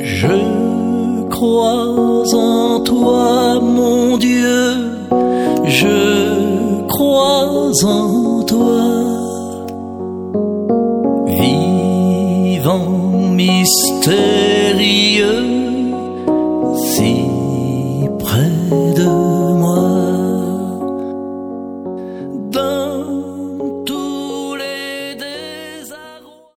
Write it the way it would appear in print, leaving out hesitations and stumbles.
Je crois en toi, mon Dieu, je crois en toi. Vivant mystérieux, si